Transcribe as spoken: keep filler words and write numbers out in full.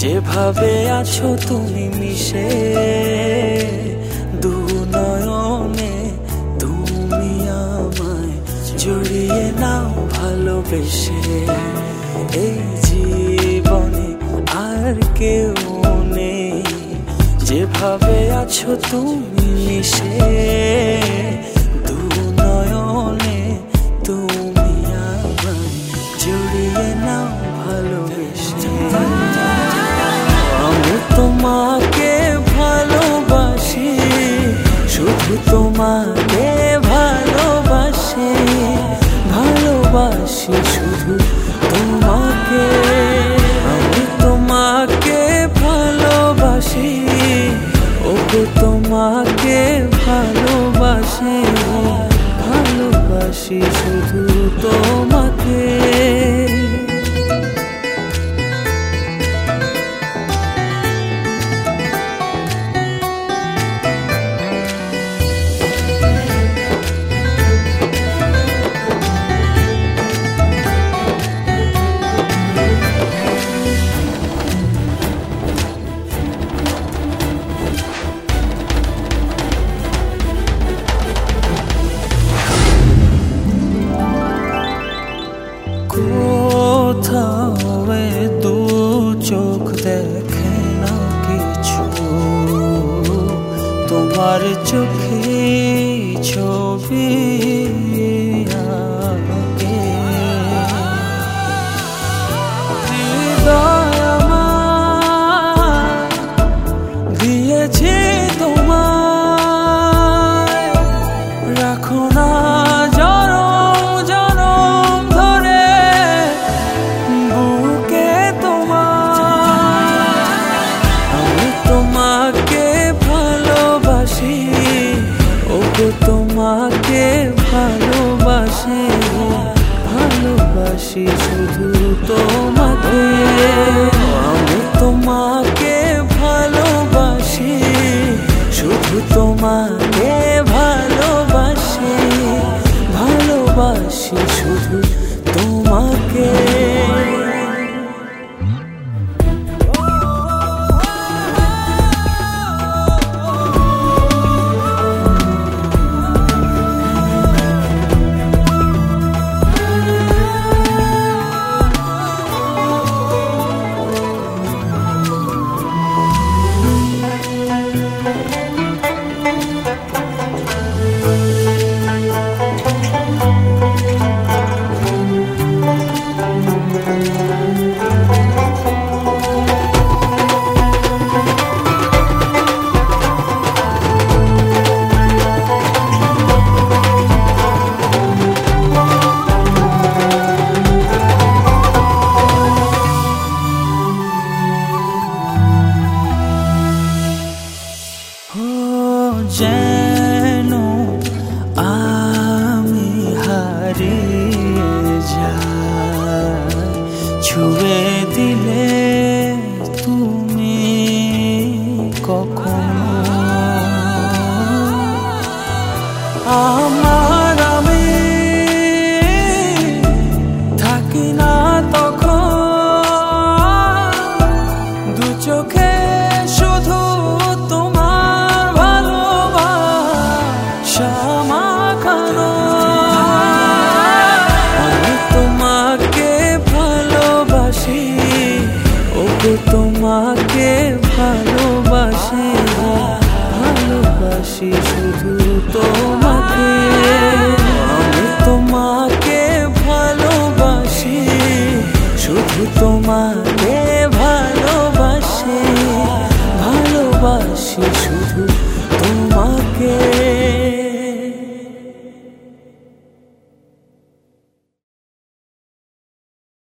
যেভাবে আছো তুমি মিশে দু নয়নে, তুমি আমায় জড়িয়ে নাও ভালোবেসে। এই জীবনে আর কেউ নেই, যেভাবে আছো তুমি মিশে দু নয়নে, তুমি আমায় জড়িয়ে নাও ভালোবেসে। আমি তোমাকে ভালোবাসি, শুধু তোমাকে ভালোবাসি, ভালোবাসি শুধু তোমাকে। আমি তোমাকে ভালোবাসি, ওগো তোমাকে ভালোবাসি, ভালোবাসি শুধু তোমাকে। কোথাও দু চোখ দেখে না কিছু, তোমার চোখে ছবি আঁকে। হৃদয় আমার দিয়েছি তোমায়, রাখো না তোমাকে ভালোবাসি, ভালোবাসি শুধু তোমাকে। আমি তোমাকে ভালোবাসি, শুধু তোমাকে ভালোবাসি, ভালোবাসি শুধু তোমাকে। যেন আমি হারিয়ে যাই, ছুঁয়ে দিলে তুমি কখনো আমার, আমি থাকি না তখন দু চোখে শুধু তোমাকে ভালোবাসি, ভালোবাসি শুধু তোমাকে। আমি তোমাকে ভালোবাসি, শুধু তোমাকে ভালোবাসি, ভালোবাসি শুধু